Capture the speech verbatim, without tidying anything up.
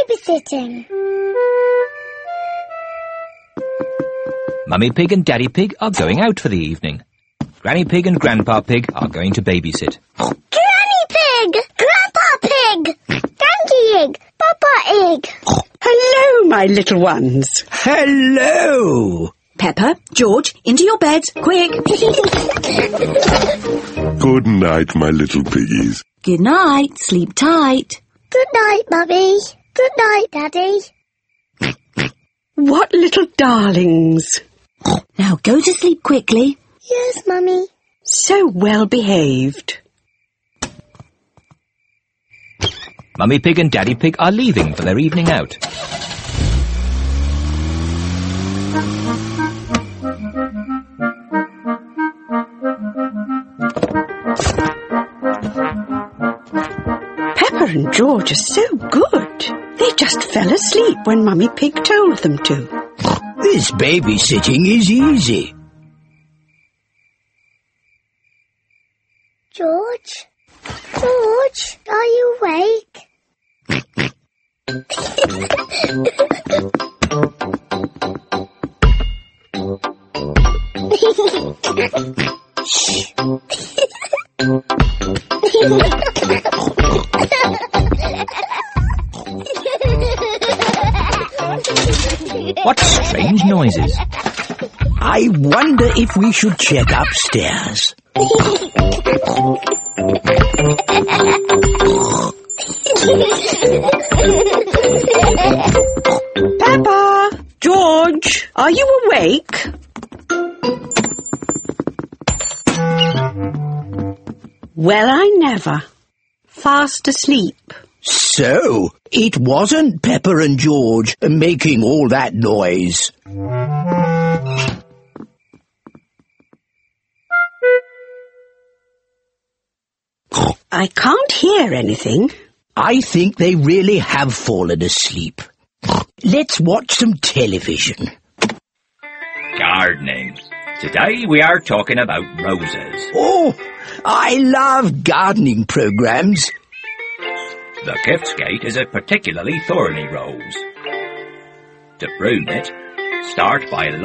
babysitting. Mummy Pig and Daddy Pig are going out for the evening. Granny Pig and Grandpa Pig are going to babysit. Granny Pig! Grandpa Pig! Dandy Egg! Papa Egg! Hello, my little ones. Hello! Peppa, George, into your beds, quick. Good night, my little piggies. Good night, sleep tight. Good night, Mummy. Good night, Daddy. What little darlings. Now go to sleep quickly. Yes, Mummy. So well behaved. Mummy Pig and Daddy Pig are leaving for their evening out. Peppa and George are so good. They just fell asleep when Mummy Pig told them to. This babysitting is easy. George? George, are you awake? Shh. What strange noises. I wonder if we should check upstairs. Peppa! George! Are you awake? Well, I never. Fast asleep. So, it wasn't Peppa and George making all that noise. I can't hear anything. I think they really have fallen asleep. Let's watch some television. Gardening. Today we are talking about roses. Oh, I love gardening programs. The Giftsgate is a particularly thorny rose. To prune it, start by